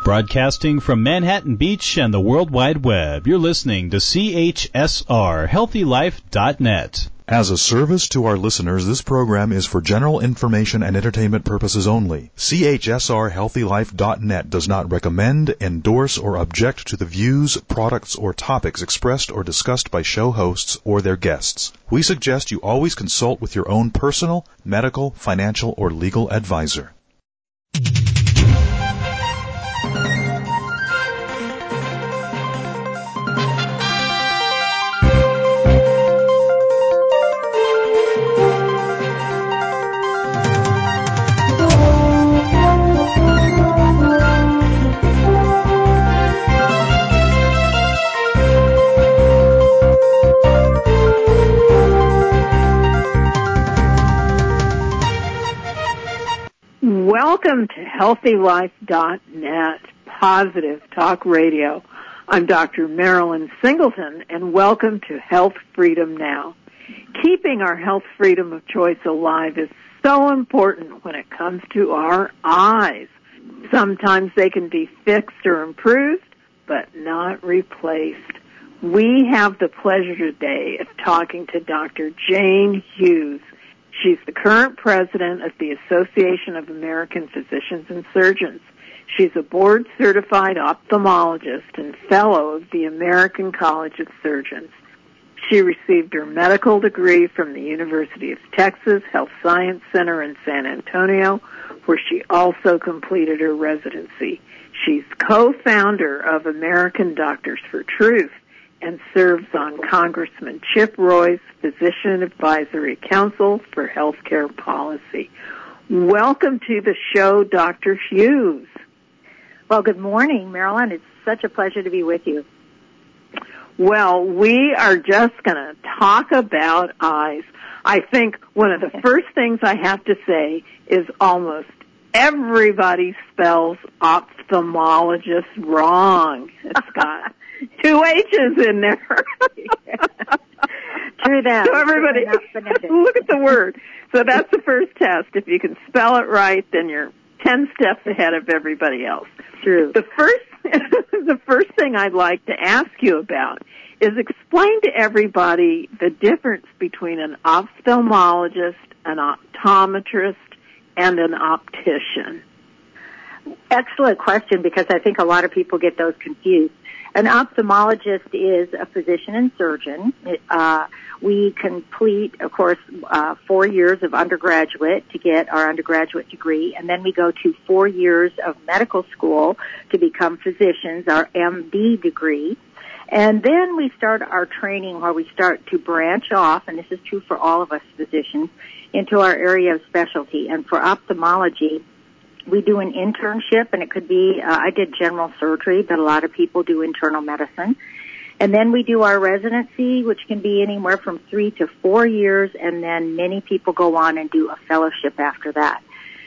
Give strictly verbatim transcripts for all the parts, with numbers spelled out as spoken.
Broadcasting from Manhattan Beach and the World Wide Web, you're listening to C H S R Healthy Life dot net. As a service to our listeners, this program is for general information and entertainment purposes only. C H S R Healthy Life dot net does not recommend, endorse, or object to the views, products, or topics expressed or discussed by show hosts or their guests. We suggest you always consult with your own personal, medical, financial, or legal advisor. Welcome to Healthy Life dot net, Positive Talk Radio. I'm Doctor Marilyn Singleton, and welcome to Health Freedom Now. Keeping our health freedom of choice alive is so important when it comes to our eyes. Sometimes they can be fixed or improved, but not replaced. We have the pleasure today of talking to Doctor Jane Hughes. She's the current president of the Association of American Physicians and Surgeons. She's a board-certified ophthalmologist and fellow of the American College of Surgeons. She received her medical degree from the University of Texas Health Science Center in San Antonio, where she also completed her residency. She's co-founder of American Doctors for Truth and serves on Congressman Chip Roy's Physician Advisory Council for Healthcare Policy. Welcome to the show, Doctor Hughes. Well, good morning, Marilyn. It's such a pleasure to be with you. Well, we are just going to talk about eyes. I think one of the first things I have to say is almost everybody spells ophthalmologist wrong. It's got two H's in there. True that. So everybody, look at the word. So that's the first test. If you can spell it right, then you're ten steps ahead of everybody else. True. The first, the first thing I'd like to ask you about is explain to everybody the difference between an ophthalmologist, an optometrist, and an optician. Excellent question, because I think a lot of people get those confused. An ophthalmologist is a physician and surgeon. Uh, we complete, of course, uh, four years of undergraduate to get our undergraduate degree, and then we go to four years of medical school to become physicians, our M D degree. And then we start our training where we start to branch off, and this is true for all of us physicians, into our area of specialty. And for ophthalmology, we do an internship, and it could be, uh, I did general surgery, but a lot of people do internal medicine. And then we do our residency, which can be anywhere from three to four years, and then many people go on and do a fellowship after that.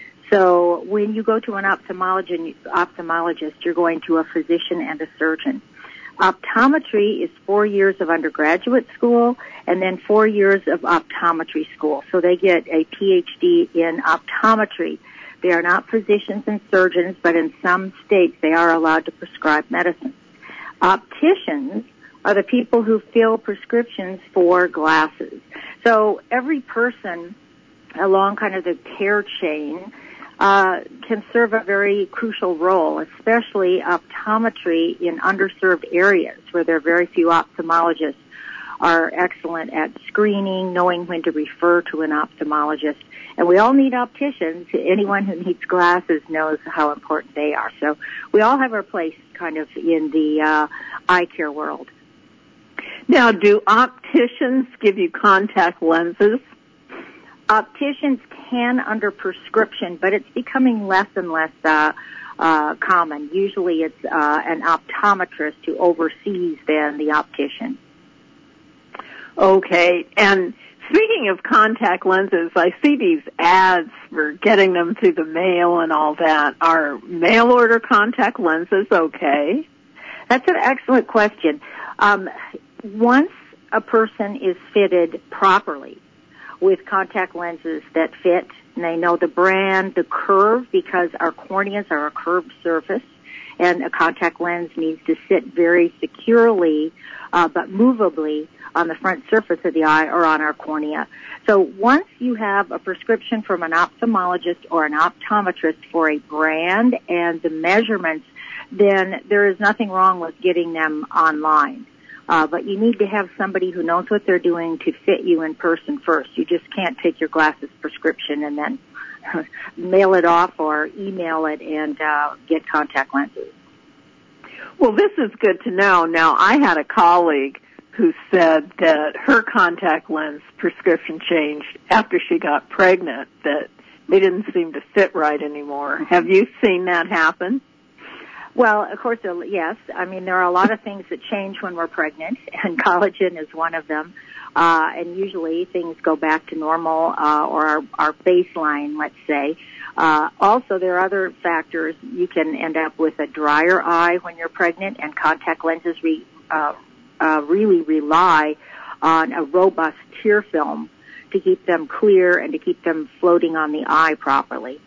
So when you go to an ophthalmologist, ophthalmologist, you're going to a physician and a surgeon. Optometry is four years of undergraduate school and then four years of optometry school. So they get a P H D in optometry. They are not physicians and surgeons, but in some states they are allowed to prescribe medicine. Opticians are the people who fill prescriptions for glasses. So every person along kind of the care chain uh, can serve a very crucial role, especially optometry in underserved areas where there are very few ophthalmologists are excellent at screening, knowing when to refer to an ophthalmologist. And we all need opticians. Anyone who needs glasses knows how important they are. So we all have our place kind of in the uh, eye care world. Now, do opticians give you contact lenses? Opticians can under prescription, but it's becoming less and less uh, uh, common. Usually it's uh, an optometrist who oversees then the optician. Okay, and speaking of contact lenses, I see these ads for getting them through the mail and all that. Are mail-order contact lenses okay? That's an excellent question. Um, once a person is fitted properly with contact lenses that fit and they know the brand, the curve, because our corneas are a curved surface, and a contact lens needs to sit very securely, uh, but movably on the front surface of the eye or on our cornea. So once you have a prescription from an ophthalmologist or an optometrist for a brand and the measurements, then there is nothing wrong with getting them online. Uh, but you need to have somebody who knows what they're doing to fit you in person first. You just can't take your glasses prescription and then mail it off or email it and uh, get contact lenses. Well, this is good to know. Now, I had a colleague who said that her contact lens prescription changed after she got pregnant, that they didn't seem to fit right anymore. Have you seen that happen? Well, of course, yes. I mean, there are a lot of things that change when we're pregnant, and collagen is one of them. Uh, and usually things go back to normal, uh, or our, our baseline, let's say. Uh, also, there are other factors. You can end up with a drier eye when you're pregnant, and contact lenses re, uh, uh, really rely on a robust tear film to keep them clear and to keep them floating on the eye properly.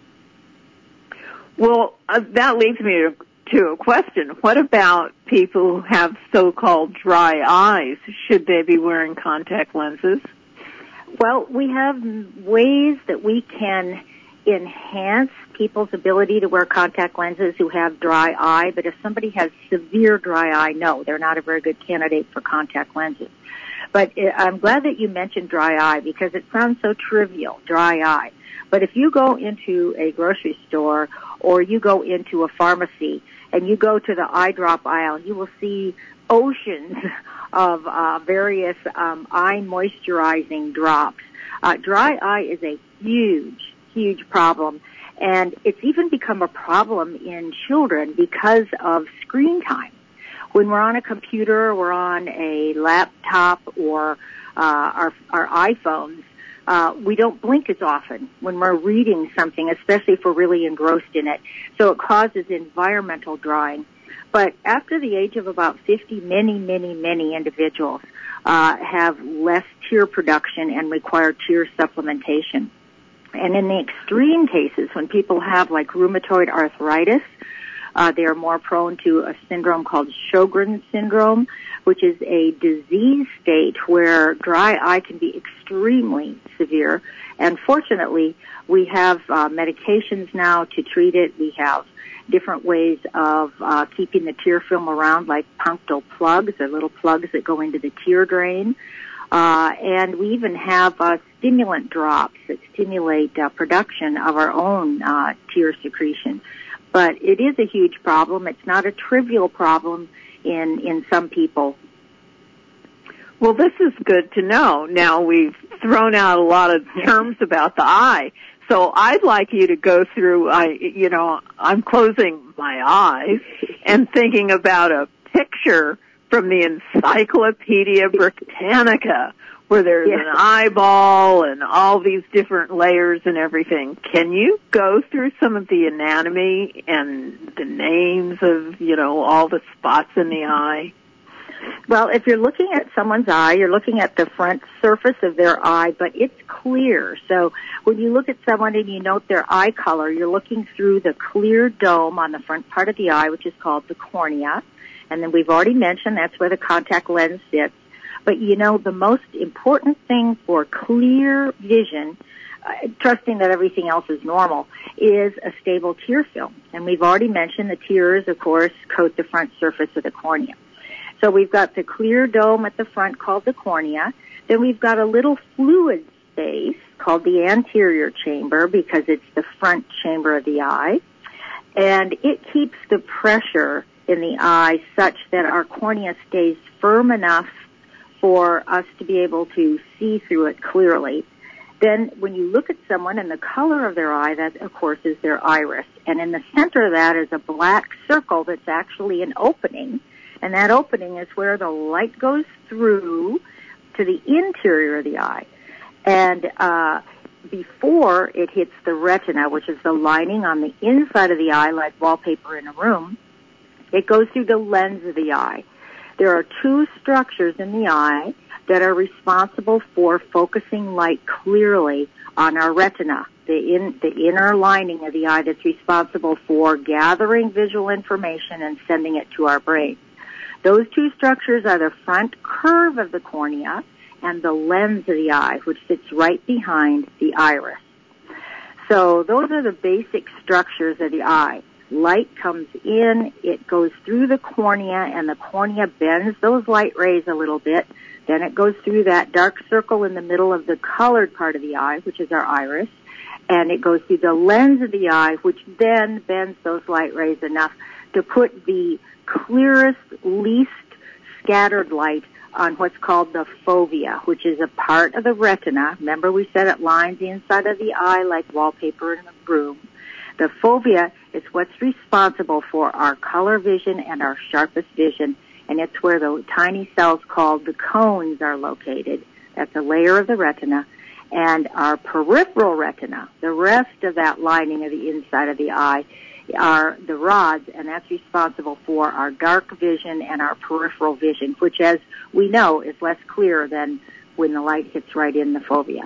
Well, uh, that leads me to to a question. What about people who have so-called dry eyes? Should they be wearing contact lenses? Well, we have ways that we can enhance people's ability to wear contact lenses who have dry eye, but if somebody has severe dry eye, no, they're not a very good candidate for contact lenses. But I'm glad that you mentioned dry eye because it sounds so trivial, dry eye. But if you go into a grocery store or you go into a pharmacy and you go to the eye drop aisle, you will see oceans of uh, various um, eye moisturizing drops. Uh, dry eye is a huge, huge problem. And it's even become a problem in children because of screen time. When we're on a computer, we're on a laptop or uh, our, our iPhones, Uh, we don't blink as often when we're reading something, especially if we're really engrossed in it. So it causes environmental drying. But after the age of about fifty, many, many, many individuals uh, have less tear production and require tear supplementation. And in the extreme cases, when people have like rheumatoid arthritis, Uh, they are more prone to a syndrome called Sjogren's syndrome, which is a disease state where dry eye can be extremely severe. And fortunately, we have uh, medications now to treat it. We have different ways of uh, keeping the tear film around, like punctal plugs, or little plugs that go into the tear drain. Uh, and we even have uh, stimulant drops that stimulate uh, production of our own uh, tear secretion. But it is a huge problem. It's not a trivial problem in, in some people. Well, this is good to know. Now, we've thrown out a lot of terms about the eye. So I'd like you to go through, I, you know, I'm closing my eyes and thinking about a picture from the Encyclopedia Britannica where there's yes. an eyeball and all these different layers and everything. Can you go through some of the anatomy and the names of, you know, all the spots in the eye? Well, if you're looking at someone's eye, you're looking at the front surface of their eye, but it's clear. So when you look at someone and you note their eye color, you're looking through the clear dome on the front part of the eye, which is called the cornea. And then we've already mentioned that's where the contact lens sits. But, you know, the most important thing for clear vision, uh, trusting that everything else is normal, is a stable tear film. And we've already mentioned the tears, of course, coat the front surface of the cornea. So we've got the clear dome at the front called the cornea. Then we've got a little fluid space called the anterior chamber because it's the front chamber of the eye. And it keeps the pressure in the eye such that our cornea stays firm enough for us to be able to see through it clearly. Then when you look at someone and the color of their eye, that of course is their iris. And in the center of that is a black circle that's actually an opening. And that opening is where the light goes through to the interior of the eye. And uh, before it hits the retina, which is the lining on the inside of the eye, like wallpaper in a room, it goes through the lens of the eye. There are two structures in the eye that are responsible for focusing light clearly on our retina, the in, the inner lining of the eye that's responsible for gathering visual information and sending it to our brain. Those two structures are the front curve of the cornea and the lens of the eye, which sits right behind the iris. So those are the basic structures of the eye. Light comes in, it goes through the cornea, and the cornea bends those light rays a little bit. Then it goes through that dark circle in the middle of the colored part of the eye, which is our iris, and it goes through the lens of the eye, which then bends those light rays enough to put the clearest, least scattered light on what's called the fovea, which is a part of the retina. Remember, we said it lines the inside of the eye like wallpaper in a room. The fovea is what's responsible for our color vision and our sharpest vision, and it's where the tiny cells called the cones are located. That's a layer of the retina. And our peripheral retina, the rest of that lining of the inside of the eye, are the rods, and that's responsible for our dark vision and our peripheral vision, which, as we know, is less clear than when the light hits right in the fovea.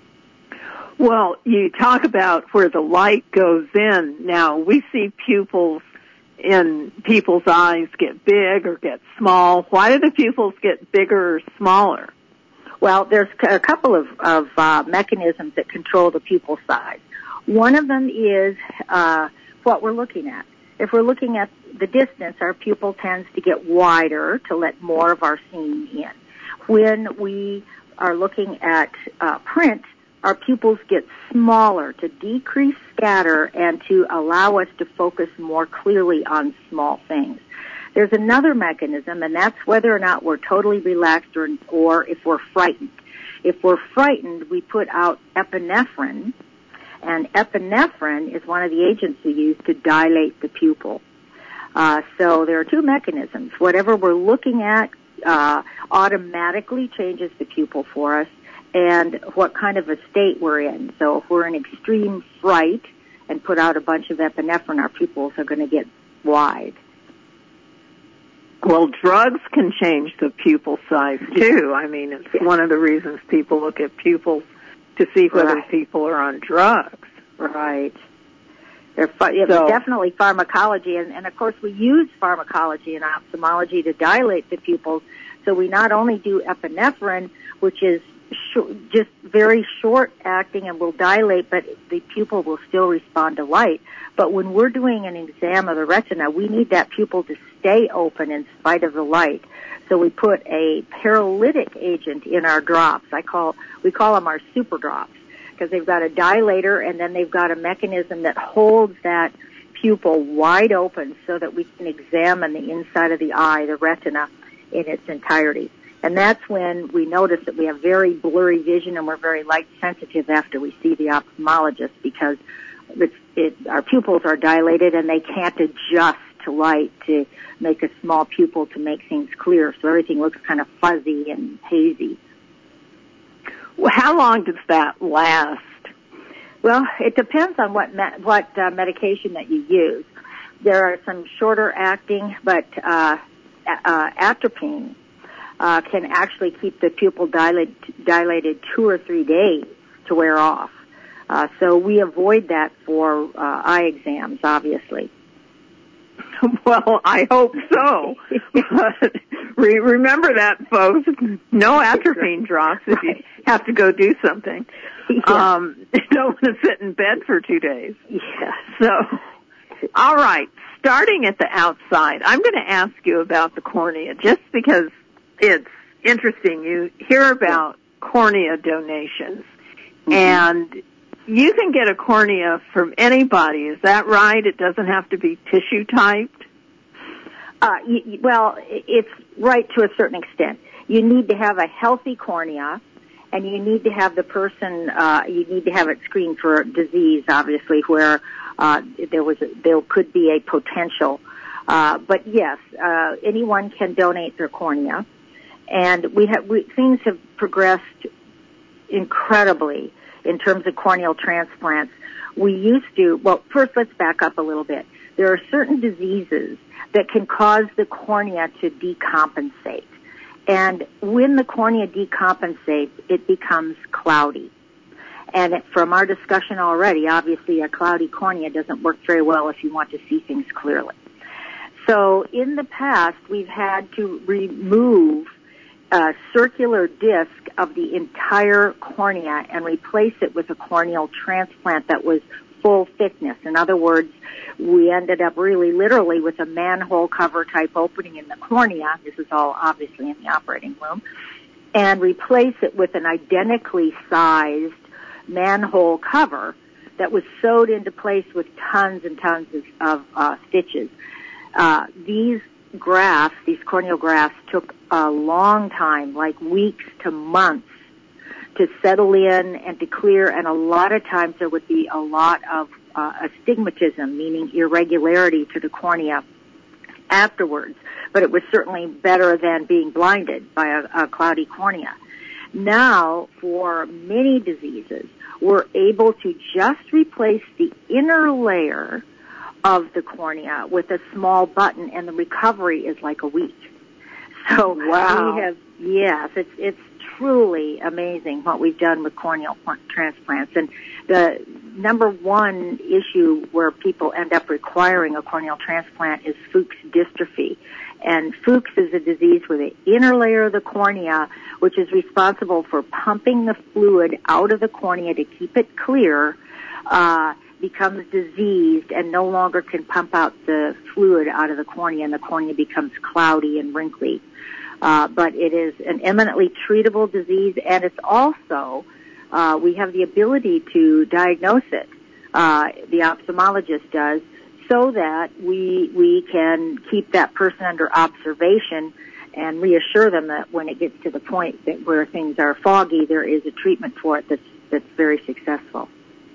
Well, you talk about where the light goes in. Now, we see pupils in people's eyes get big or get small. Why do the pupils get bigger or smaller? Well, there's a couple of, of uh, mechanisms that control the pupil size. One of them is uh, what we're looking at. If we're looking at the distance, our pupil tends to get wider to let more of our seeing in. When we are looking at uh, print, our pupils get smaller to decrease scatter and to allow us to focus more clearly on small things. There's another mechanism, and that's whether or not we're totally relaxed or, or if we're frightened. If we're frightened, we put out epinephrine, and epinephrine is one of the agents we use to dilate the pupil. Uh, so there are two mechanisms. Whatever we're looking at uh, automatically changes the pupil for us, and what kind of a state we're in. So if we're in extreme fright and put out a bunch of epinephrine, our pupils are going to get wide. Well, drugs can change the pupil size, too. I mean, it's one of the reasons people look at pupils to see whether right. people are on drugs. Right. They're fu- yeah, so, definitely pharmacology, and, and, of course, we use pharmacology in ophthalmology to dilate the pupils. So we not only do epinephrine, which is sh- just very short-acting and will dilate, but the pupil will still respond to light. But when we're doing an exam of the retina, we need that pupil to stay open in spite of the light. So we put a paralytic agent in our drops. I call we call them our super drops because they've got a dilator and then they've got a mechanism that holds that pupil wide open so that we can examine the inside of the eye, the retina, in its entirety. And that's when we notice that we have very blurry vision and we're very light sensitive after we see the ophthalmologist because it's, it, our pupils are dilated and they can't adjust to light to make a small pupil to make things clear. So everything looks kind of fuzzy and hazy. Well, how long does that last? Well, it depends on what me- what uh, medication that you use. There are some shorter acting, but uh, uh, atropine uh, can actually keep the pupil dilate, dilated two or three days to wear off. Uh, so we avoid that for uh, eye exams, obviously. Well, I hope so. But re- remember that, folks. No atropine drops if you have to go do something. Yeah. Um, you don't want to sit in bed for two days. Yeah. So, all right. Starting at the outside, I'm going to ask you about the cornea just because it's interesting. You hear about cornea donations, mm-hmm. and you can get a cornea from anybody. Is that right? It doesn't have to be tissue typed? Uh, y- well, it's right to a certain extent. You need to have a healthy cornea, and you need to have the person, uh, you need to have it screened for disease, obviously, where uh, there was, a, there could be a potential. Uh, but yes, uh, anyone can donate their cornea, and we have, we, things have progressed incredibly in terms of corneal transplants. We used to, well, first let's back up a little bit. There are certain diseases that can cause the cornea to decompensate. And when the cornea decompensates, it becomes cloudy. And it, from our discussion already, obviously a cloudy cornea doesn't work very well if you want to see things clearly. So in the past, we've had to remove a circular disc of the entire cornea and replace it with a corneal transplant that was full thickness. In other words, we ended up really literally with a manhole cover type opening in the cornea. This is all obviously in the operating room. And replace it with an identically sized manhole cover that was sewed into place with tons and tons of, of uh, stitches. Uh, these grafts, these corneal grafts, took a long time, like weeks to months, to settle in and to clear, and a lot of times there would be a lot of uh, astigmatism, meaning irregularity to the cornea afterwards. But it was certainly better than being blinded by a, a cloudy cornea. Now, for many diseases, we're able to just replace the inner layer of the cornea with a small button, and the recovery is like a week. So wow. we have, yes, it's it's truly amazing what we've done with corneal transplants. And the number one issue where people end up requiring a corneal transplant is Fuchs dystrophy. And Fuchs is a disease where the inner layer of the cornea, which is responsible for pumping the fluid out of the cornea to keep it clear, uh, becomes diseased and no longer can pump out the fluid out of the cornea, and the cornea becomes cloudy and wrinkly. Uh, but it is an eminently treatable disease, and it's also, uh, we have the ability to diagnose it, uh, the ophthalmologist does, so that we, we can keep that person under observation and reassure them that when it gets to the point that where things are foggy, there is a treatment for it that's, that's very successful.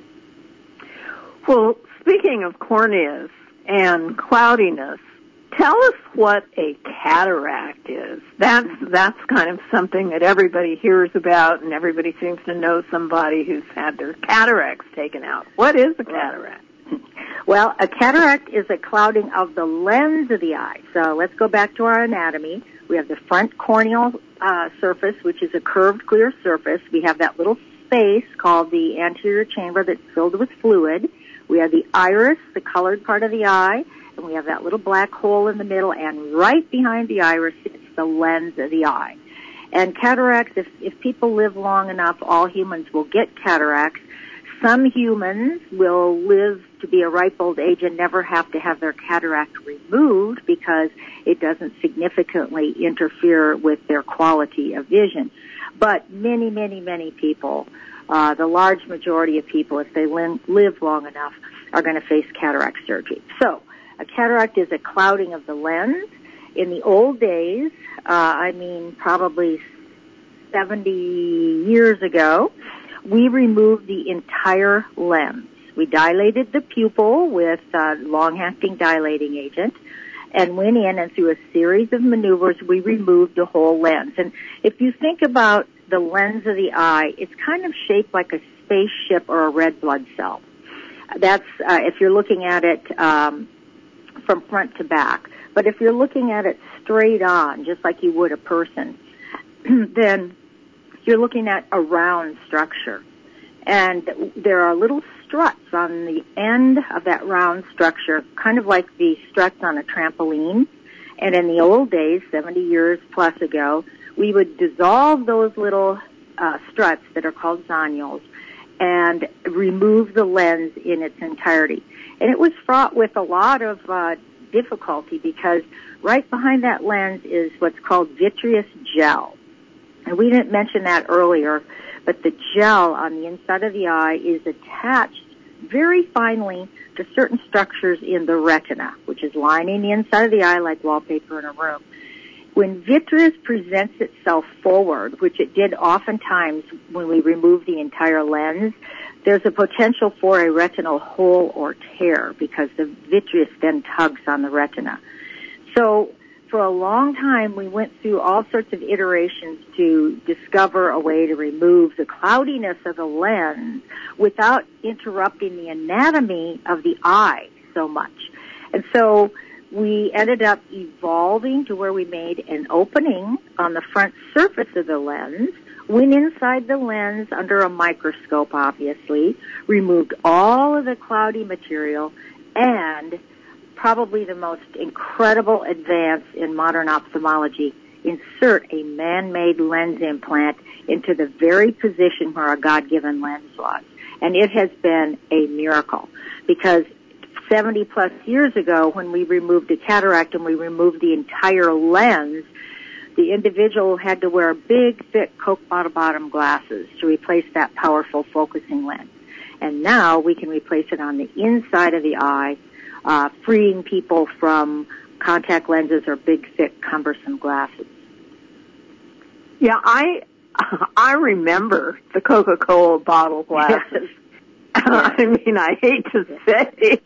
Well, speaking of corneas and cloudiness, tell us what a cataract is. That's that's kind of something that everybody hears about, and everybody seems to know somebody who's had their cataracts taken out. What is a cataract? Well, a cataract is a clouding of the lens of the eye. So let's go back to our anatomy. We have the front corneal uh, surface, which is a curved, clear surface. We have that little space called the anterior chamber that's filled with fluid. We have the iris, the colored part of the eye, and we have that little black hole in the middle, and right behind the iris is the lens of the eye. And cataracts, if, if people live long enough, all humans will get cataracts. Some humans will live to be a ripe old age and never have to have their cataract removed because it doesn't significantly interfere with their quality of vision. But many, many, many people, uh, the large majority of people, if they li- live long enough, are going to face cataract surgery. So, a cataract is a clouding of the lens. In the old days, uh, I mean probably seventy years ago, we removed the entire lens. We dilated the pupil with uh, long-acting dilating agent and went in, and through a series of maneuvers, we removed the whole lens. And if you think about the lens of the eye, it's kind of shaped like a spaceship or a red blood cell. That's uh, if you're looking at it um, from front to back. But if you're looking at it straight on, just like you would a person, then you're looking at a round structure. And there are little struts on the end of that round structure, kind of like the struts on a trampoline. And in the old days, seventy years plus ago, we would dissolve those little uh, struts that are called zonules and remove the lens in its entirety. And it was fraught with a lot of uh, difficulty because right behind that lens is what's called vitreous gel. And we didn't mention that earlier, but the gel on the inside of the eye is attached very finely to certain structures in the retina, which is lining the inside of the eye like wallpaper in a room. When vitreous presents itself forward, which it did oftentimes when we remove the entire lens, there's a potential for a retinal hole or tear because the vitreous then tugs on the retina. So for a long time, we went through all sorts of iterations to discover a way to remove the cloudiness of the lens without interrupting the anatomy of the eye so much. And so we ended up evolving to where we made an opening on the front surface of the lens went inside the lens under a microscope, obviously, removed all of the cloudy material, and probably the most incredible advance in modern ophthalmology, insert a man-made lens implant into the very position where a God-given lens was. And it has been a miracle, because seventy plus years ago, when we removed a cataract and we removed the entire lens, the individual had to wear big, thick Coke bottle bottom glasses to replace that powerful focusing lens. And now we can replace it on the inside of the eye, uh, freeing people from contact lenses or big, thick, cumbersome glasses. Yeah, I I remember the Coca-Cola bottle glasses. Yes. I mean, I hate to say.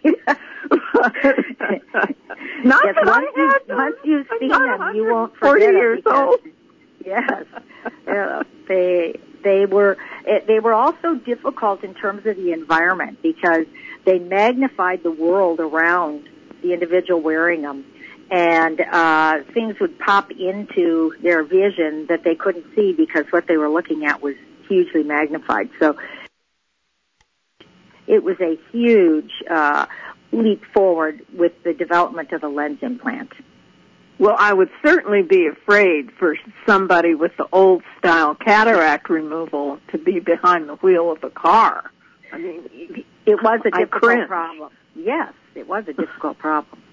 Not yes, that once I had you, Once you've I'm seen not them, you won't forty forget years them. old. Yes, yeah, they they were it, they were also difficult in terms of the environment, because they magnified the world around the individual wearing them, and uh, things would pop into their vision that they couldn't see because what they were looking at was hugely magnified. So it was a huge uh, leap forward with the development of a lens implant. Well, I would certainly be afraid for somebody with the old-style cataract removal to be behind the wheel of a car. I mean, it was a difficult cringe. problem. Yes, it was a difficult problem.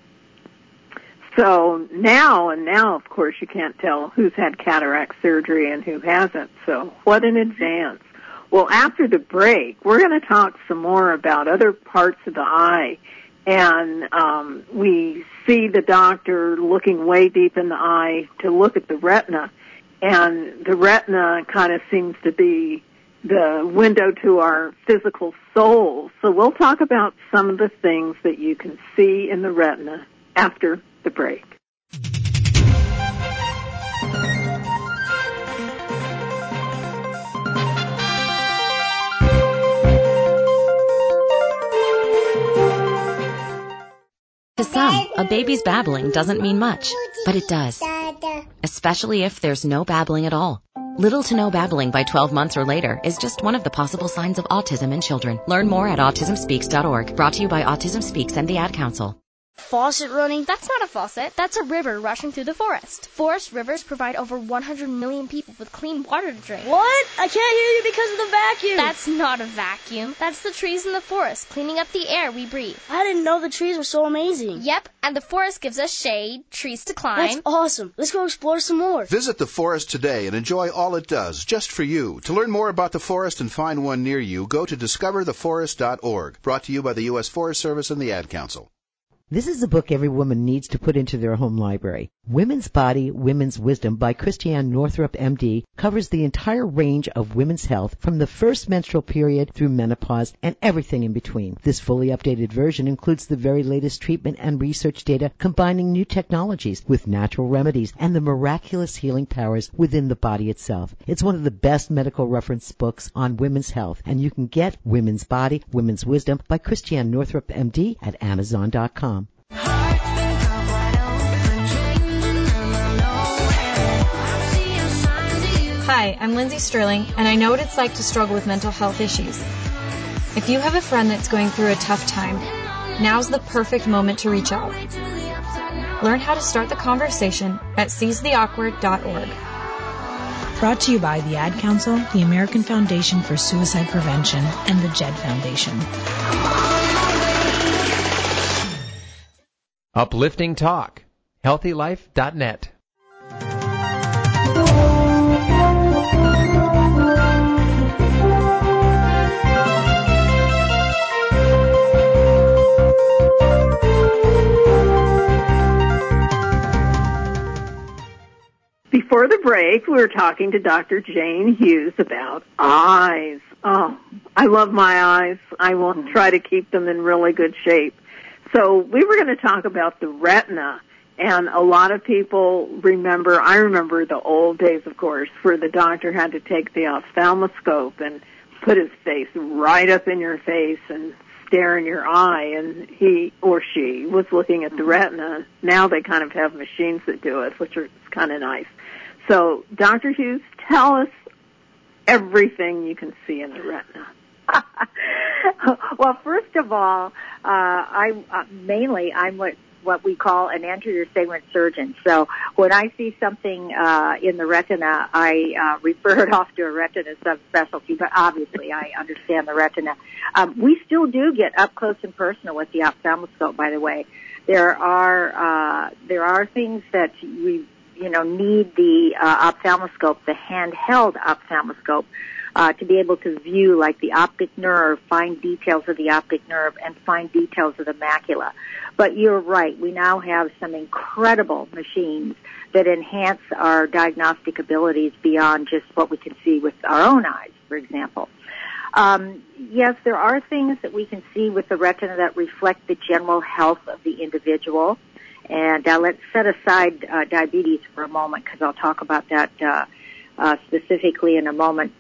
So now, and now, of course, you can't tell who's had cataract surgery and who hasn't. So what an advance. Well, after the break, we're going to talk some more about other parts of the eye. And um, we see the doctor looking way deep in the eye to look at the retina. And the retina kind of seems to be the window to our physical soul. So we'll talk about some of the things that you can see in the retina after the break. To some, a baby's babbling doesn't mean much, but it does. Especially if there's no babbling at all. Little to no babbling by twelve months or later is just one of the possible signs of autism in children. Learn more at autism speaks dot org. Brought to you by Autism Speaks and the Ad Council. Faucet running? That's not a faucet. That's a river rushing through the forest. Forest rivers provide over one hundred million people with clean water to drink. What? I can't hear you because of the vacuum. That's not a vacuum. That's the trees in the forest cleaning up the air we breathe. I didn't know the trees were so amazing. Yep, and the forest gives us shade, trees to climb. That's awesome. Let's go explore some more. Visit the forest today and enjoy all it does, just for you. To learn more about the forest and find one near you, go to discover the forest dot org. Brought to you by the U S Forest Service and the Ad Council. This is a book every woman needs to put into their home library. Women's Body, Women's Wisdom by Christiane Northrup, M D, covers the entire range of women's health from the first menstrual period through menopause and everything in between. This fully updated version includes the very latest treatment and research data combining new technologies with natural remedies and the miraculous healing powers within the body itself. It's one of the best medical reference books on women's health, and you can get Women's Body, Women's Wisdom by Christiane Northrup, M D at amazon dot com. Hi, I'm Lindsay Sterling, and I know what it's like to struggle with mental health issues. If you have a friend that's going through a tough time, now's the perfect moment to reach out. Learn how to start the conversation at seize the awkward dot org. Brought to you by the Ad Council, the American Foundation for Suicide Prevention, and the Jed Foundation. Uplifting Talk. healthy life dot net. Before the break, we were talking to Doctor Jane Hughes about eyes. Oh, I love my eyes. I will try to keep them in really good shape. So we were going to talk about the retina, and a lot of people remember, I remember the old days, of course, where the doctor had to take the ophthalmoscope and put his face right up in your face and stare in your eye, and he or she was looking at the retina. Now they kind of have machines that do it, which are kind of nice. So, Doctor Hughes, tell us everything you can see in the retina? Well, first of all, uh, I uh, mainly I'm what what we call an anterior segment surgeon. So when I see something uh, in the retina, I uh, refer it off to a retina subspecialty. But obviously, I understand the retina. Um, we still do get up close and personal with the ophthalmoscope. By the way, there are uh, there are things that we you know need the uh, ophthalmoscope, the handheld ophthalmoscope. Uh, to be able to view, like the optic nerve, find details of the optic nerve, and find details of the macula. But you're right, we now have some incredible machines that enhance our diagnostic abilities beyond just what we can see with our own eyes, for example. Um, yes, there are things that we can see with the retina that reflect the general health of the individual. And uh, let's set aside uh, diabetes for a moment, because I'll talk about that uh, uh, specifically in a moment.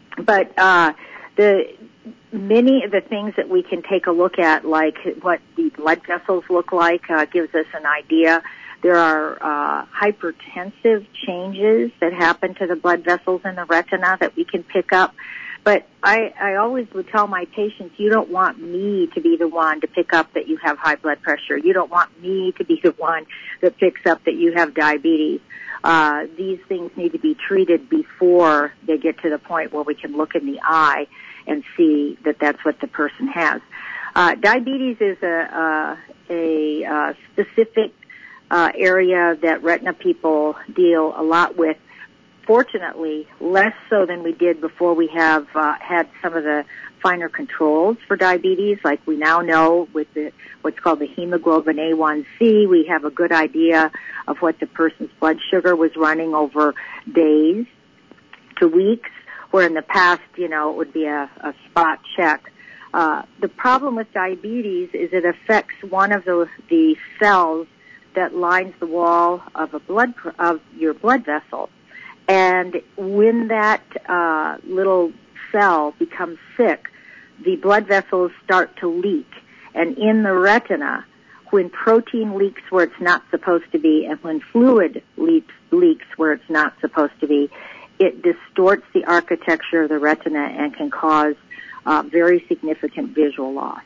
But uh, the many of the things that we can take a look at, like what the blood vessels look like, uh, gives us an idea. There are uh, hypertensive changes that happen to the blood vessels in the retina that we can pick up. But I, I always would tell my patients, you don't want me to be the one to pick up that you have high blood pressure. You don't want me to be the one that picks up that you have diabetes. Uh, these things need to be treated before they get to the point where we can look in the eye and see that that's what the person has. Uh, diabetes is a, a, a, a specific uh, area that retina people deal a lot with. Fortunately, less so than we did before we have uh, had some of the finer controls for diabetes. Like we now know with the, what's called the hemoglobin A one C, we have a good idea of what the person's blood sugar was running over days to weeks, where in the past, you know, it would be a, a spot check. Uh, the problem with diabetes is it affects one of the, the cells that lines the wall of a blood of your blood vessel. And when that uh, little cell becomes sick, the blood vessels start to leak. And in the retina, when protein leaks where it's not supposed to be, and when fluid leaks, leaks where it's not supposed to be, it distorts the architecture of the retina and can cause uh, very significant visual loss.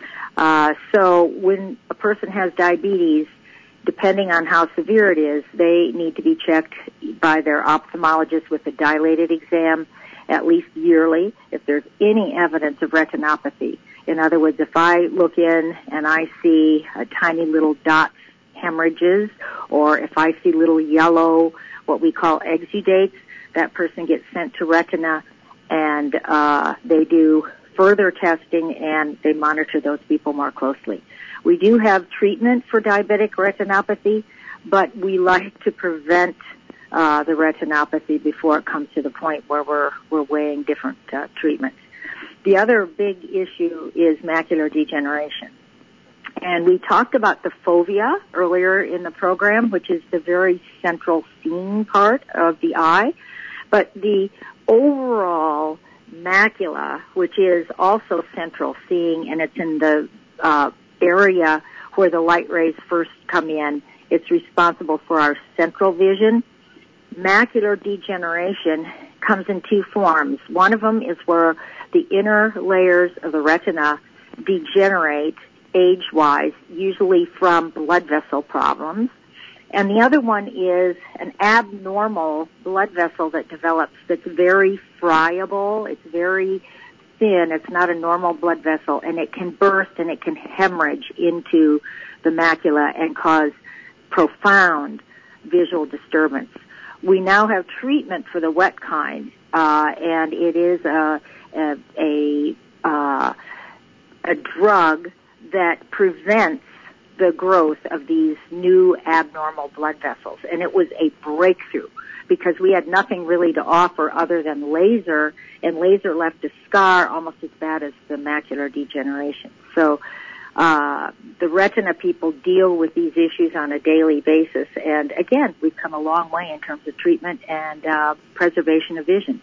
Uh, so when a person has diabetes, depending on how severe it is, they need to be checked by their ophthalmologist with a dilated exam at least yearly if there's any evidence of retinopathy. In other words, if I look in and I see a tiny little dots, hemorrhages, or if I see little yellow, what we call exudates, that person gets sent to retina, and uh, they do further testing and they monitor those people more closely. We do have treatment for diabetic retinopathy, but we like to prevent uh, the retinopathy before it comes to the point where we're we're weighing different uh, treatments. The other big issue is macular degeneration. And we talked about the fovea earlier in the program, which is the very central seeing part of the eye. But the overall macula, which is also central seeing, and it's in the uh, area where the light rays first come in, it's responsible for our central vision. Macular degeneration comes in two forms. One of them is where the inner layers of the retina degenerate age-wise, usually from blood vessel problems. And the other one is an abnormal blood vessel that develops that's very friable. It's very thin. It's not a normal blood vessel, and it can burst and it can hemorrhage into the macula and cause profound visual disturbance. We now have treatment for the wet kind, uh, and it is a a a, uh, a drug that prevents the growth of these new abnormal blood vessels. And it was a breakthrough because we had nothing really to offer other than laser, and laser left a scar almost as bad as the macular degeneration. So uh the retina people deal with these issues on a daily basis. And again, we've come a long way in terms of treatment and uh preservation of vision.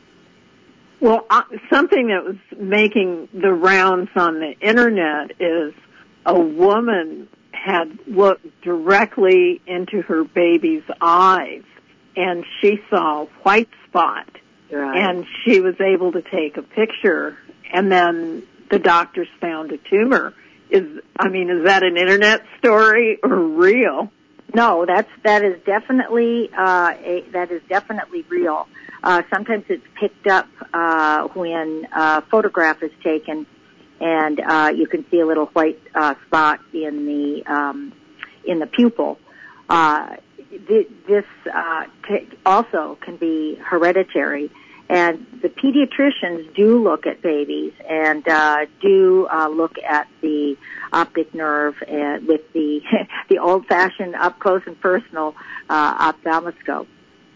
Well, uh, something that was making the rounds on the internet is a woman had looked directly into her baby's eyes, and she saw a white spot Right. And she was able to take a picture, and then the doctors found a tumor. Is I mean, is that an internet story or real? No, that's that is definitely uh, a, that is definitely real. Uh, sometimes it's picked up uh, when a photograph is taken, and uh, you can see a little white uh, spot in the um, in the pupil. Uh, th- this uh, t- also can be hereditary, and the pediatricians do look at babies and uh, do uh, look at the optic nerve and with the the old-fashioned up-close and personal uh, ophthalmoscope.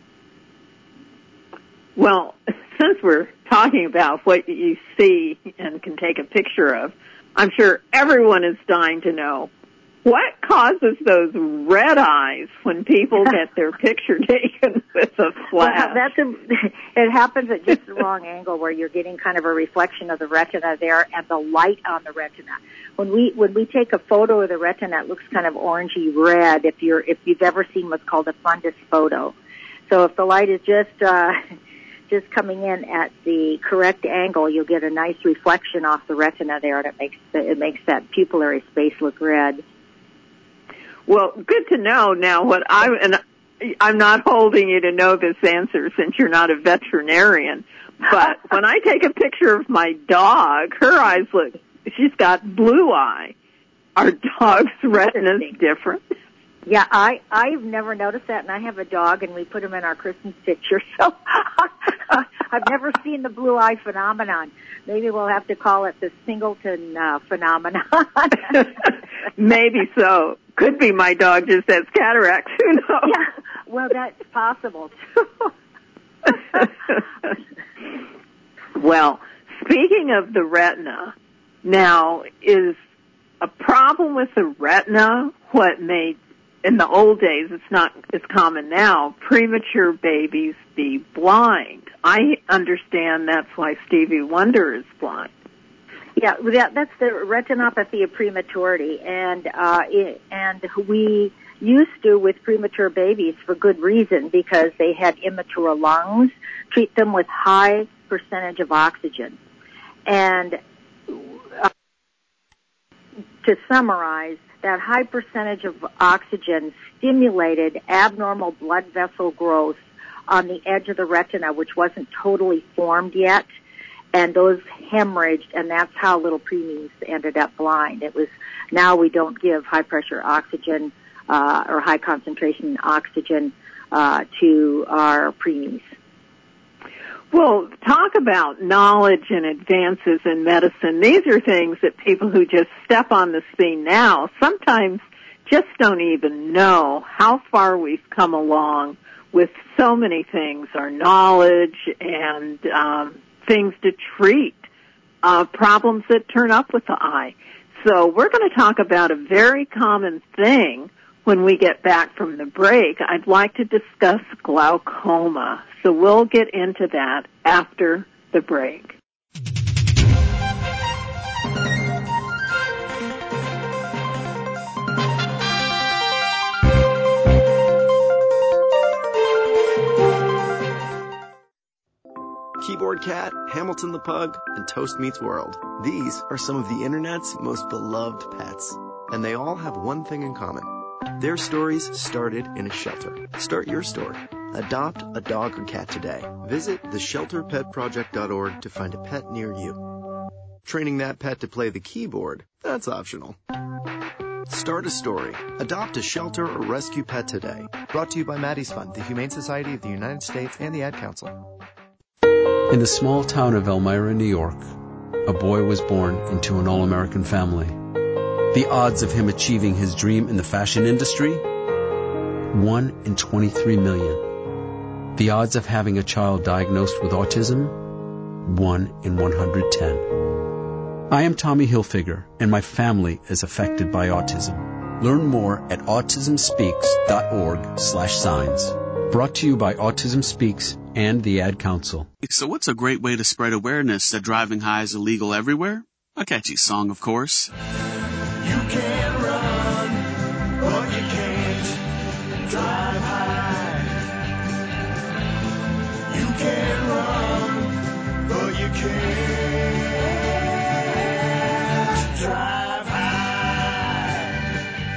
Well, since we're talking about what you see and can take a picture of, I'm sure everyone is dying to know what causes those red eyes when people get their picture taken with a flash. Well, that's a, it happens at just the wrong angle where you're getting kind of a reflection of the retina there and the light on the retina. When we when we take a photo of the retina, it looks kind of orangey red. If you're if you've ever seen what's called a fundus photo, so if the light is just uh, just coming in at the correct angle, you'll get a nice reflection off the retina there, and it makes it makes that pupillary space look red. Well, good to know now what I, and I'm not holding you to know this answer since you're not a veterinarian, but when I take a picture of my dog, her eyes look, she's got blue eye. Are dogs' retinas different? Yeah, I, I've never noticed that, and I have a dog, and we put him in our Christmas picture, so I've never seen the blue eye phenomenon. Maybe we'll have to call it the Singleton uh, phenomenon. Maybe so. Could be my dog just has cataracts. Who knows? Yeah, well, that's possible, too. Well, speaking of the retina, now, is a problem with the retina what made, in the old days, it's not as common now, premature babies be blind? I understand that's why Stevie Wonder is blind. Yeah, that, that's the retinopathy of prematurity, and uh, it, and we used to with premature babies for good reason because they had immature lungs. Treat them with high percentage of oxygen, and uh, to summarize, that high percentage of oxygen stimulated abnormal blood vessel growth on the edge of the retina, which wasn't totally formed yet. And those hemorrhaged, and that's how little preemies ended up blind. It was, now we don't give high pressure oxygen, uh, or high concentration oxygen, uh, to our preemies. Well, talk about knowledge and advances in medicine. These are things that people who just step on the scene now sometimes just don't even know how far we've come along with so many things, our knowledge and, um, things to treat uh, problems that turn up with the eye. So we're going to talk about a very common thing when we get back from the break. I'd like to discuss glaucoma. So we'll get into that after the break. Keyboard Cat, Hamilton the Pug, and Toast Meets World. These are some of the internet's most beloved pets. And they all have one thing in common. Their stories started in a shelter. Start your story. Adopt a dog or cat today. Visit the shelter pet project dot org to find a pet near you. Training that pet to play the keyboard, that's optional. Start a story. Adopt a shelter or rescue pet today. Brought to you by Maddie's Fund, the Humane Society of the United States, and the Ad Council. In the small town of Elmira, New York, a boy was born into an all-American family. The odds of him achieving his dream in the fashion industry? one in twenty-three million. The odds of having a child diagnosed with autism? one in one hundred ten. I am Tommy Hilfiger, and my family is affected by autism. Learn more at autism speaks dot org slash signs. Brought to you by Autism Speaks and the Ad Council. So what's a great way to spread awareness that driving high is illegal everywhere? A catchy song, of course. You can run, but you can't drive high. You can run.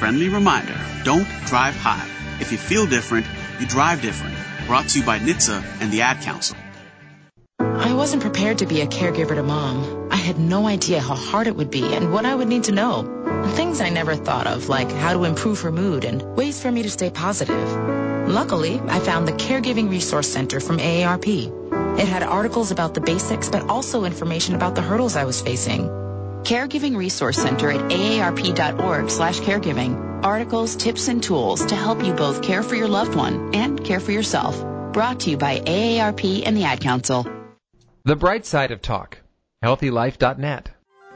friendly reminder, don't drive high. If you feel different, you drive different. Brought to you by N H T S A and the Ad Council. I wasn't prepared to be a caregiver to Mom. I had no idea how hard it would be and what I would need to know. Things I never thought of, like how to improve her mood and ways for me to stay positive. Luckily, I found the Caregiving Resource Center from A A R P. It had articles about the basics, but also information about the hurdles I was facing. Caregiving Resource Center at aarp.org slash caregiving. Articles, tips, and tools to help you both care for your loved one and care for yourself. Brought to you by A A R P and the Ad Council. The bright side of talk. healthy life dot net.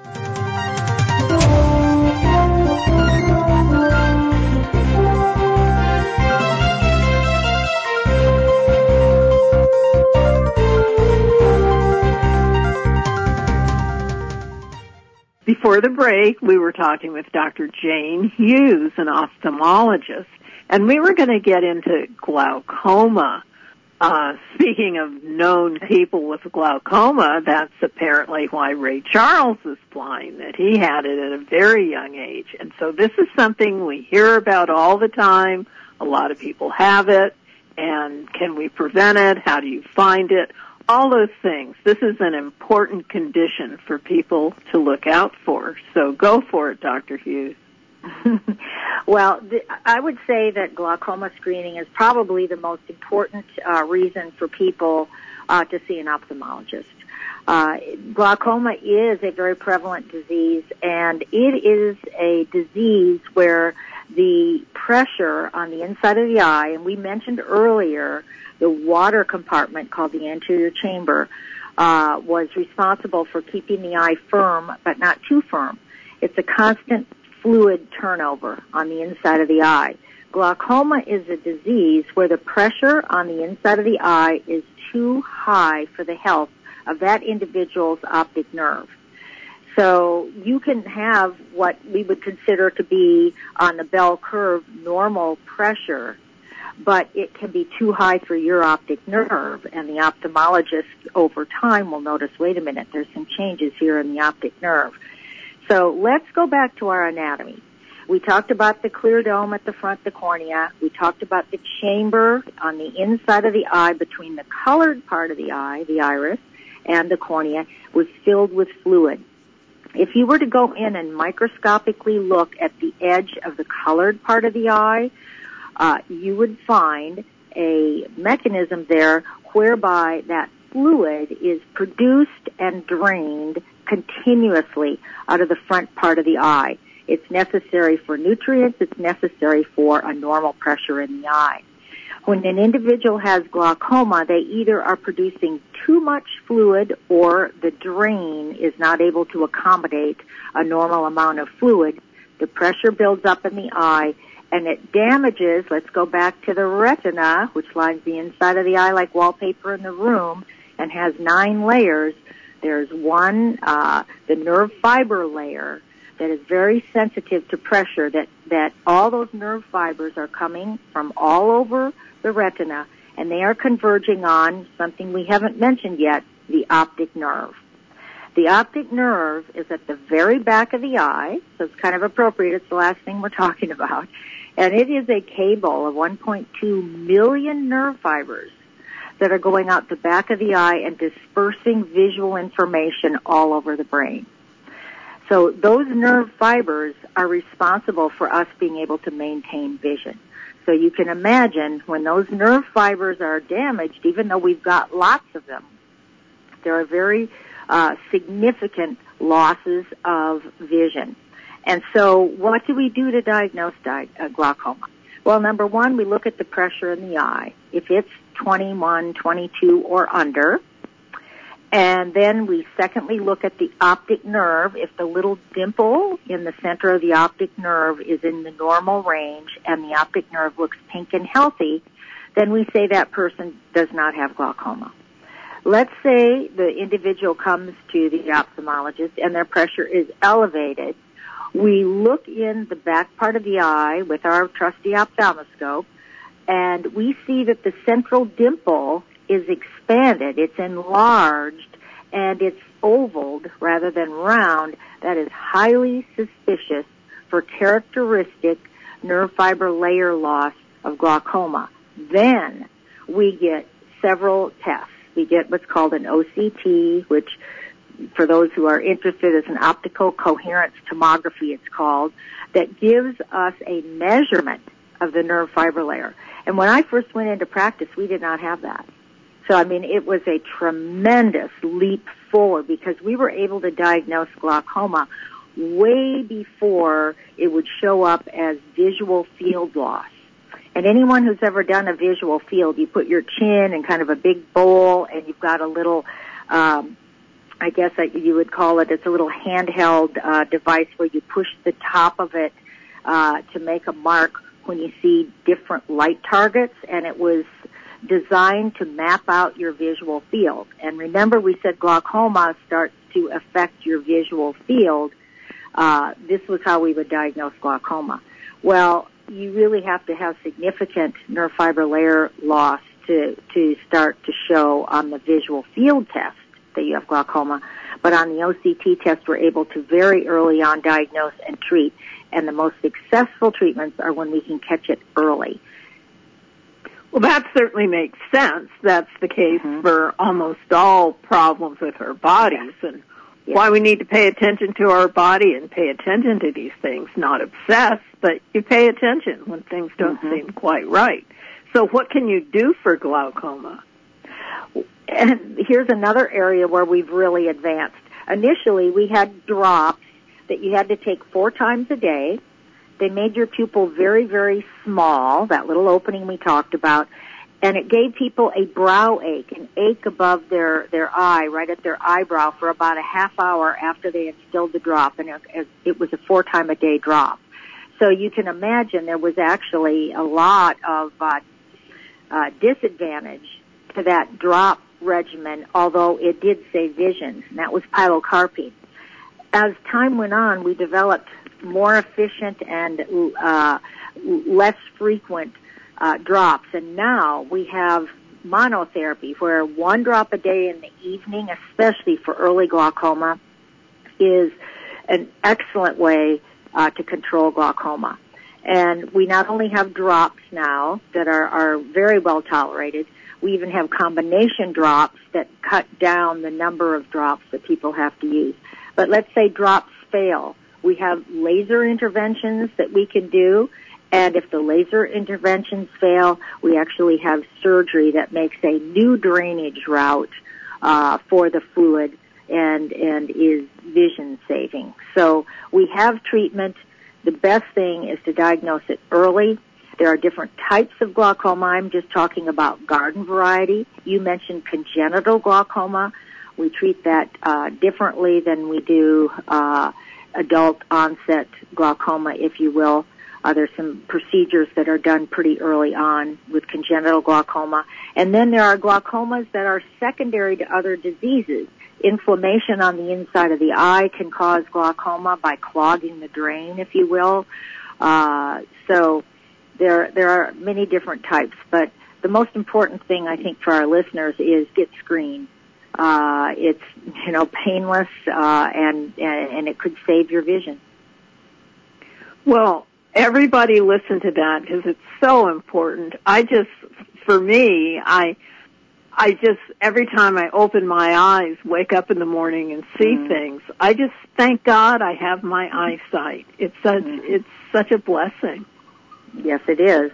Before the break, we were talking with Doctor Jane Hughes, an ophthalmologist, and we were going to get into glaucoma. Uh, speaking of known people with glaucoma, that's apparently why Ray Charles is blind, that he had it at a very young age. And so this is something we hear about all the time. A lot of people have it. And can we prevent it? How do you find it? All those things. This is an important condition for people to look out for. So go for it, Doctor Hughes. Well, th- I would say that glaucoma screening is probably the most important uh, reason for people uh, to see an ophthalmologist. Uh, glaucoma is a very prevalent disease, and it is a disease where the pressure on the inside of the eye, and we mentioned earlier the water compartment called the anterior chamber, uh, was responsible for keeping the eye firm, but not too firm. It's a constant fluid turnover on the inside of the eye. Glaucoma is a disease where the pressure on the inside of the eye is too high for the health of that individual's optic nerve. So you can have what we would consider to be on the bell curve normal pressure, but it can be too high for your optic nerve, and the ophthalmologist over time will notice, wait a minute, there's some changes here in the optic nerve. So let's go back to our anatomy. We talked about the clear dome at the front, the cornea. We talked about the chamber on the inside of the eye between the colored part of the eye, the iris, and the cornea was filled with fluid. If you were to go in and microscopically look at the edge of the colored part of the eye, uh, you would find a mechanism there whereby that fluid is produced and drained continuously out of the front part of the eye. It's necessary for nutrients. It's necessary for a normal pressure in the eye. When an individual has glaucoma, they either are producing too much fluid or the drain is not able to accommodate a normal amount of fluid. The pressure builds up in the eye and it damages, let's go back to the retina, which lines the inside of the eye like wallpaper in the room and has nine layers. There's one, uh, the nerve fiber layer that is very sensitive to pressure, that, that all those nerve fibers are coming from all over the retina, and they are converging on something we haven't mentioned yet, the optic nerve. The optic nerve is at the very back of the eye, so it's kind of appropriate. It's the last thing we're talking about. And it is a cable of one point two million nerve fibers that are going out the back of the eye and dispersing visual information all over the brain. So those nerve fibers are responsible for us being able to maintain vision. So you can imagine when those nerve fibers are damaged, even though we've got lots of them, there are very uh, significant losses of vision. And so what do we do to diagnose di- uh, glaucoma? Well, number one, we look at the pressure in the eye. If it's twenty-one, twenty-two or under, and then we secondly look at the optic nerve. If the little dimple in the center of the optic nerve is in the normal range and the optic nerve looks pink and healthy, then we say that person does not have glaucoma. Let's say the individual comes to the ophthalmologist and their pressure is elevated. We look in the back part of the eye with our trusty ophthalmoscope, and we see that the central dimple is expanded, it's enlarged, and it's ovaled rather than round. That is highly suspicious for characteristic nerve fiber layer loss of glaucoma. Then we get several tests. We get what's called an O C T, which for those who are interested is an optical coherence tomography, it's called, that gives us a measurement of the nerve fiber layer. And when I first went into practice, we did not have that. So, I mean, it was a tremendous leap forward because we were able to diagnose glaucoma way before it would show up as visual field loss. And anyone who's ever done a visual field, you put your chin in kind of a big bowl and you've got a little, um, I guess you would call it, it's a little handheld uh, device where you push the top of it uh, to make a mark when you see different light targets, and it was designed to map out your visual field. And remember, we said glaucoma starts to affect your visual field. Uh, this was how we would diagnose glaucoma. Well, you really have to have significant nerve fiber layer loss to, to start to show on the visual field test that you have glaucoma. But on the O C T test, we're able to very early on diagnose and treat. And the most successful treatments are when we can catch it early. Well, that certainly makes sense. That's the case mm-hmm. for almost all problems with our bodies, and yes. why we need to pay attention to our body and pay attention to these things, not obsess, but you pay attention when things don't mm-hmm. seem quite right. So what can you do for glaucoma? And here's another area where we've really advanced. Initially, we had drops that you had to take four times a day. They made your pupil very, very small, that little opening we talked about, and it gave people a brow ache, an ache above their, their eye, right at their eyebrow for about a half hour after they instilled the drop, and it, it was a four-time-a-day drop. So you can imagine there was actually a lot of uh, uh, disadvantage to that drop regimen, although it did save vision, and that was pilocarpine. As time went on, we developed more efficient and uh, less frequent uh, drops, and now we have monotherapy where one drop a day in the evening, especially for early glaucoma, is an excellent way uh, to control glaucoma. And we not only have drops now that are, are very well tolerated, we even have combination drops that cut down the number of drops that people have to use. But let's say drops fail. We have laser interventions that we can do, and if the laser interventions fail, we actually have surgery that makes a new drainage route uh, for the fluid and and is vision saving. So we have treatment. The best thing is to diagnose it early. There are different types of glaucoma. I'm just talking about garden variety. You mentioned congenital glaucoma. We treat that uh, differently than we do uh, adult onset glaucoma, if you will. Uh, there's some procedures that are done pretty early on with congenital glaucoma. And then there are glaucomas that are secondary to other diseases. Inflammation on the inside of the eye can cause glaucoma by clogging the drain, if you will. Uh, so there, there are many different types, but the most important thing I think for our listeners is get screened. Uh, it's, you know, painless, uh, and, and, and it could save your vision. Well, everybody listen to that because it's so important. I just, for me, I, I just, every time I open my eyes, wake up in the morning and see mm. things, I just thank God I have my eyesight. It's such, mm. it's such a blessing. Yes, it is.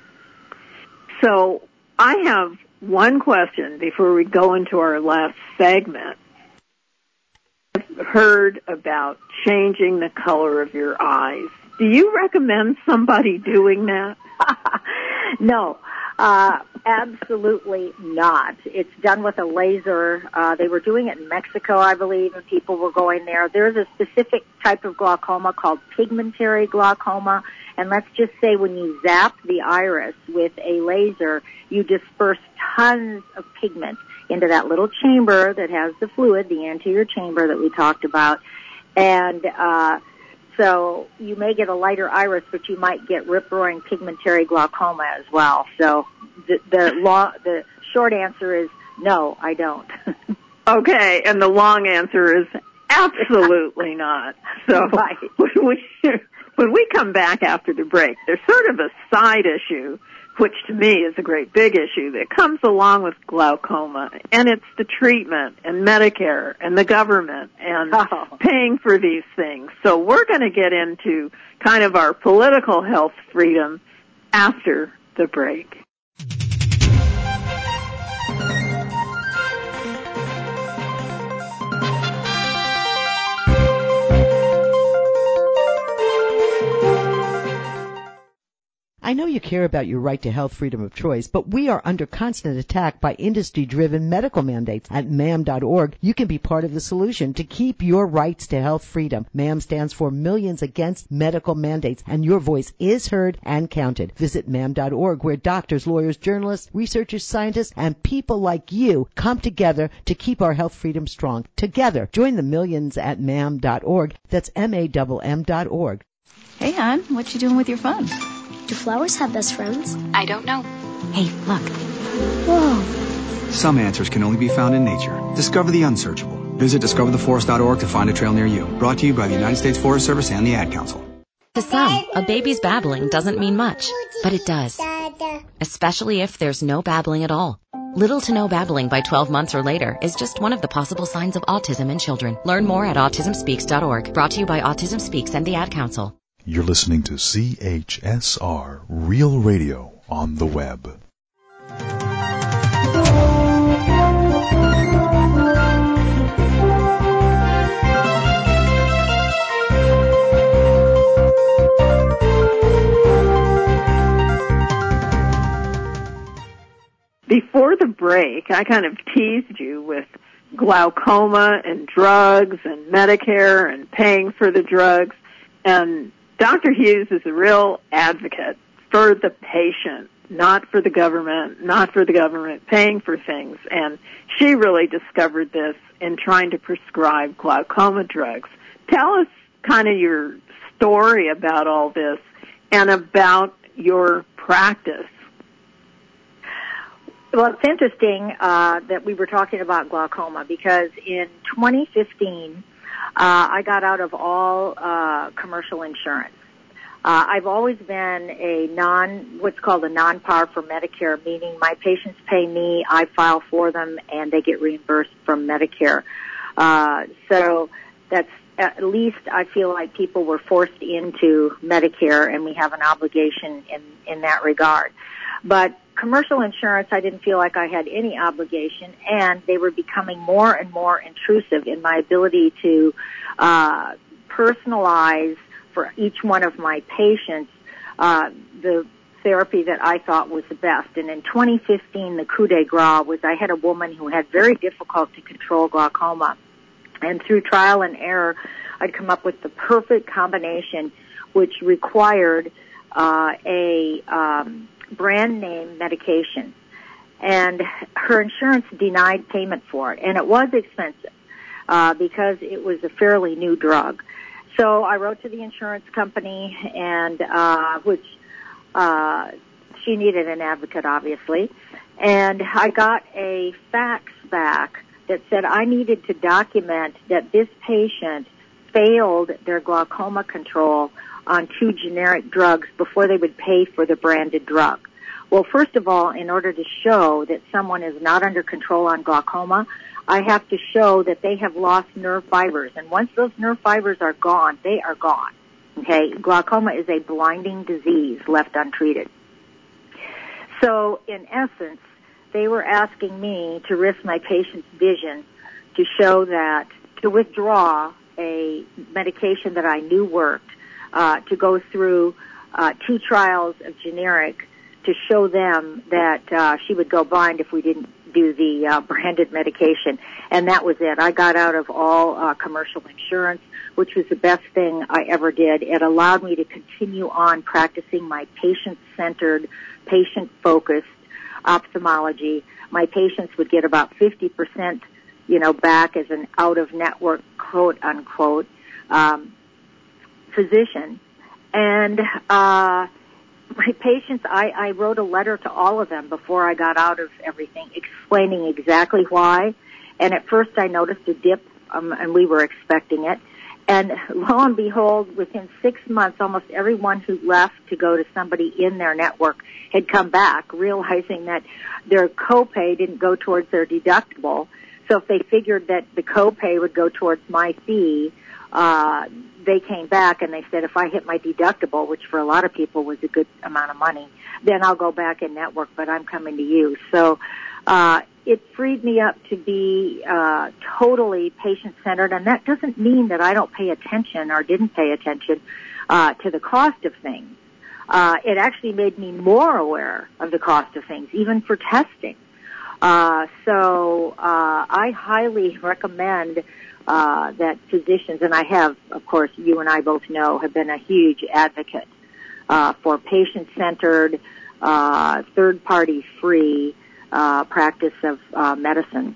So I have one question before we go into our last segment. I've heard about changing the color of your eyes. Do you recommend somebody doing that? No, uh, absolutely not. It's done with a laser. Uh, they were doing it in Mexico, I believe, and people were going there. There's a specific type of glaucoma called pigmentary glaucoma, and let's just say when you zap the iris with a laser, you disperse tons of pigment into that little chamber that has the fluid, the anterior chamber that we talked about, and uh so you may get a lighter iris, but you might get rip-roaring pigmentary glaucoma as well. So the the, long, the short answer is no, I don't. Okay, and the long answer is absolutely not. So right. we When we come back after the break, there's sort of a side issue, which to me is a great big issue, that comes along with glaucoma, and it's the treatment and Medicare and the government and Oh. paying for these things. So we're going to get into kind of our political health freedom after the break. I know you care about your right to health freedom of choice, but we are under constant attack by industry-driven medical mandates. At M A M dot org, you can be part of the solution to keep your rights to health freedom. M A M stands for Millions Against Medical Mandates, and your voice is heard and counted. Visit M A M dot org, where doctors, lawyers, journalists, researchers, scientists, and people like you come together to keep our health freedom strong. Together, join the millions at M A M dot org. That's M A M M dot org. Hey, hon, what you doing with your phone? Do flowers have best friends? I don't know. Hey, look. Whoa. Some answers can only be found in nature. Discover the unsearchable. Visit discover the forest dot org to find a trail near you. Brought to you by the United States Forest Service and the Ad Council. To some, a baby's babbling doesn't mean much, but it does. Especially if there's no babbling at all. Little to no babbling by twelve months or later is just one of the possible signs of autism in children. Learn more at autism speaks dot org. Brought to you by Autism Speaks and the Ad Council. You're listening to C H S R, Real Radio on the web. Before the break, I kind of teased you with glaucoma and drugs and Medicare and paying for the drugs. And Doctor Hughes is a real advocate for the patient, not for the government, not for the government paying for things. And she really discovered this in trying to prescribe glaucoma drugs. Tell us kind of your story about all this and about your practice. Well, it's interesting uh, that we were talking about glaucoma because in twenty fifteen, uh, I got out of all uh, commercial insurance. Uh, I've always been a non, what's called a non-par for Medicare, meaning my patients pay me, I file for them, and they get reimbursed from Medicare. Uh, so that's at least I feel like people were forced into Medicare, and we have an obligation in in that regard. But commercial insurance, I didn't feel like I had any obligation, and they were becoming more and more intrusive in my ability to uh, personalize for each one of my patients uh, the therapy that I thought was the best. And in twenty fifteen, the coup de grace was I had a woman who had very difficult to control glaucoma. And through trial and error, I'd come up with the perfect combination, which required uh, a um, brand name medication. And her insurance denied payment for it. And it was expensive uh, because it was a fairly new drug. So I wrote to the insurance company, and uh, which uh, she needed an advocate, obviously. And I got a fax back that said I needed to document that this patient failed their glaucoma control on two generic drugs before they would pay for the branded drug. Well, first of all, in order to show that someone is not under control on glaucoma, I have to show that they have lost nerve fibers. And once those nerve fibers are gone, they are gone. Okay? Glaucoma is a blinding disease left untreated. So, in essence, they were asking me to risk my patient's vision to show that, to withdraw a medication that I knew worked, uh, to go through uh, two trials of generic to show them that uh, she would go blind if we didn't do the uh, branded medication. And that was it. I got out of all uh, commercial insurance, which was the best thing I ever did. It allowed me to continue on practicing my patient-centered, patient-focused ophthalmology. My patients would get about fifty percent, you know, back as an out-of-network, quote-unquote, um, physician. And uh my patients, I, I wrote a letter to all of them before I got out of everything, explaining exactly why. And at first I noticed a dip, um, and we were expecting it. And lo and behold, within six months, almost everyone who left to go to somebody in their network had come back, realizing that their copay didn't go towards their deductible. So if they figured that the copay would go towards my fee, uh, they came back and they said, if I hit my deductible, which for a lot of people was a good amount of money, then I'll go back in network, but I'm coming to you. So, uh, it freed me up to be, uh, totally patient-centered, and that doesn't mean that I don't pay attention or didn't pay attention, uh, to the cost of things. Uh, it actually made me more aware of the cost of things, even for testing. Uh, so, uh, I highly recommend, uh, that physicians, and I have, of course, you and I both know, have been a huge advocate, uh, for patient-centered, uh, third-party free, uh, practice of, uh, medicine.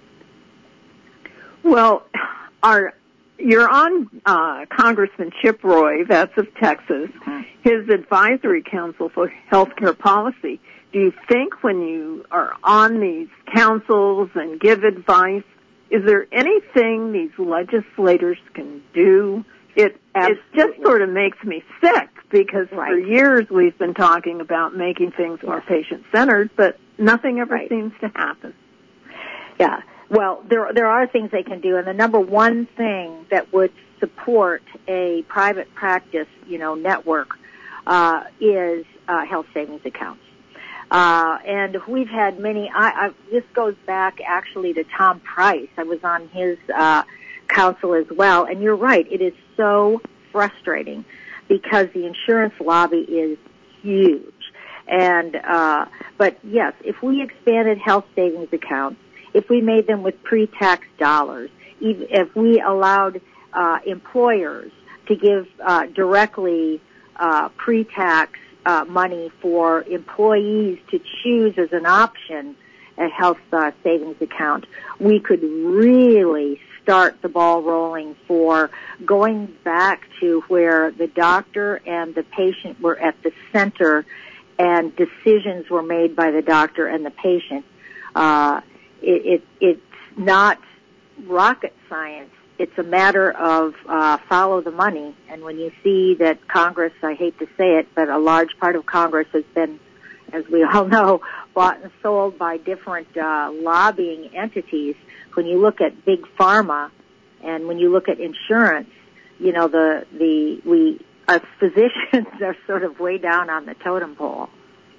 Well, our, you're on, uh, Congressman Chip Roy, that's of Texas, mm-hmm. his advisory council for healthcare policy. Do you think when you are on these councils and give advice, is there anything these legislators can do? It, it just sort of makes me sick because right. for years we've been talking about making things more patient-centered, but nothing ever right. seems to happen. Yeah. Well, there there are things they can do, and the number one thing that would support a private practice, you know, network uh, is uh, health savings accounts. Uh, and we've had many, I, I, this goes back actually to Tom Price. I was on his, uh, council as well. And you're right. It is so frustrating because the insurance lobby is huge. And, uh, but yes, if we expanded health savings accounts, if we made them with pre-tax dollars, if we allowed, uh, employers to give, uh, directly, uh, pre-tax Uh, money for employees to choose as an option a health uh, savings account, we could really start the ball rolling for going back to where the doctor and the patient were at the center and decisions were made by the doctor and the patient. Uh, it, it, it's not rocket science. It's a matter of uh, follow the money. And when you see that Congress, I hate to say it, but a large part of Congress has been, as we all know, bought and sold by different uh, lobbying entities. When you look at big pharma and when you look at insurance, you know, the, the, we, us physicians are sort of way down on the totem pole.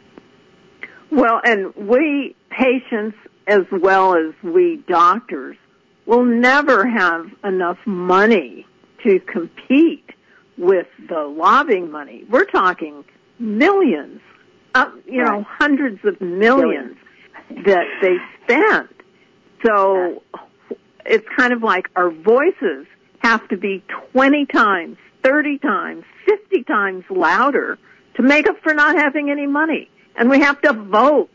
Well, and we patients as well as we doctors will never have enough money to compete with the lobbying money. We're talking millions, uh, you right. know, hundreds of millions Billions. that they spend. So it's kind of like our voices have to be twenty times, thirty times, fifty times louder to make up for not having any money. And we have to vote.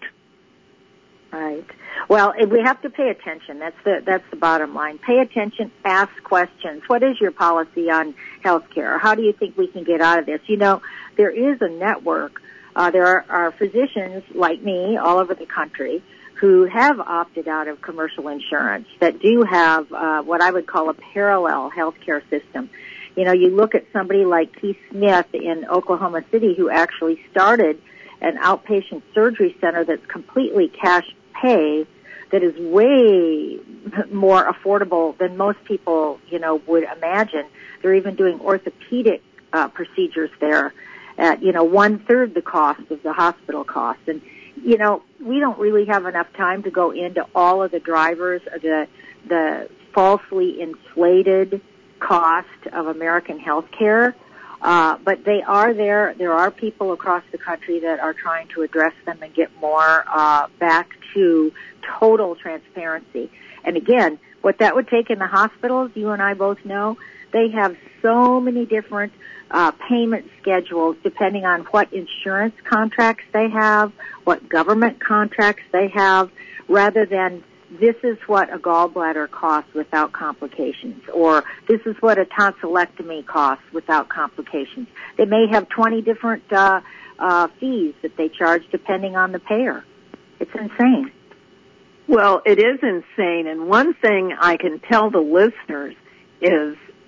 Right. Well, we have to pay attention. That's the that's the bottom line. Pay attention. Ask questions. What is your policy on health care? How do you think we can get out of this? You know, there is a network. Uh, there are, are physicians like me all over the country who have opted out of commercial insurance that do have uh, what I would call a parallel health care system. You know, you look at somebody like Keith Smith in Oklahoma City who actually started an outpatient surgery center that's completely cash pay, that is way more affordable than most people, you know, would imagine. They're even doing orthopedic uh, procedures there at, you know, one-third the cost of the hospital cost. And, you know, we don't really have enough time to go into all of the drivers, the, the falsely inflated cost of American health care. Uh, but they are there. There are people across the country that are trying to address them and get more uh, back to total transparency. And again, what that would take in the hospitals, you and I both know, they have so many different uh, payment schedules depending on what insurance contracts they have, what government contracts they have, rather than this is what a gallbladder costs without complications, or this is what a tonsillectomy costs without complications. They may have twenty different uh, uh, fees that they charge depending on the payer. It's insane. Well, it is insane, and one thing I can tell the listeners is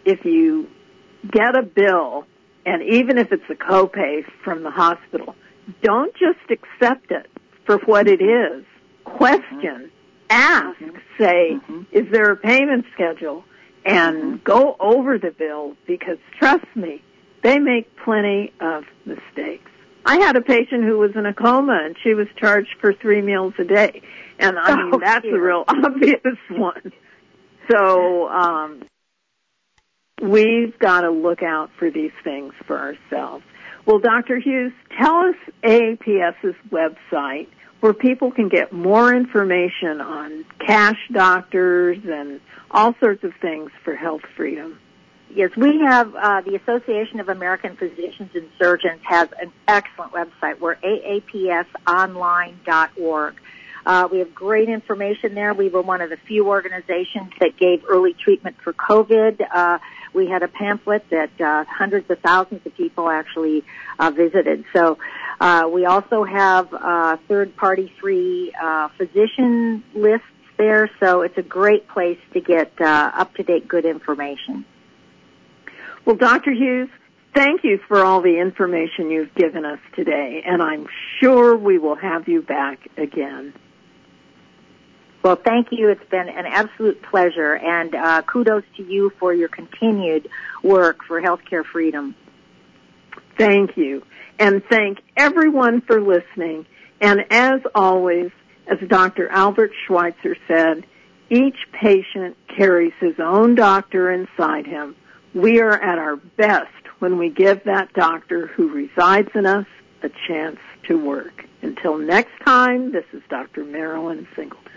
if you get a bill, and even if it's a copay from the hospital, don't just accept it for what it is. Question, ask, say, mm-hmm. is there a payment schedule? And mm-hmm. go over the bill, because trust me, they make plenty of mistakes. I had a patient who was in a coma, and she was charged for three meals a day. And I mean, oh, that's dear. a real obvious one. So um, we've got to look out for these things for ourselves. Well, Doctor Hughes, tell us AAPS's website where people can get more information on cash doctors and all sorts of things for health freedom. Yes, we have, uh, the Association of American Physicians and Surgeons has an excellent website. We're A A P S online dot org. Uh, we have great information there. We were one of the few organizations that gave early treatment for COVID. Uh, we had a pamphlet that uh, hundreds of thousands of people actually uh, visited. So uh, we also have uh, third-party free uh, physician lists there. So it's a great place to get uh, up-to-date good information. Well, Doctor Hughes, thank you for all the information you've given us today, and I'm sure we will have you back again. Well, thank you. It's been an absolute pleasure, and uh, kudos to you for your continued work for healthcare freedom. Thank you, and thank everyone for listening. And as always, as Doctor Albert Schweitzer said, each patient carries his own doctor inside him. We are at our best when we give that doctor who resides in us a chance to work. Until next time, this is Doctor Marilyn Singleton.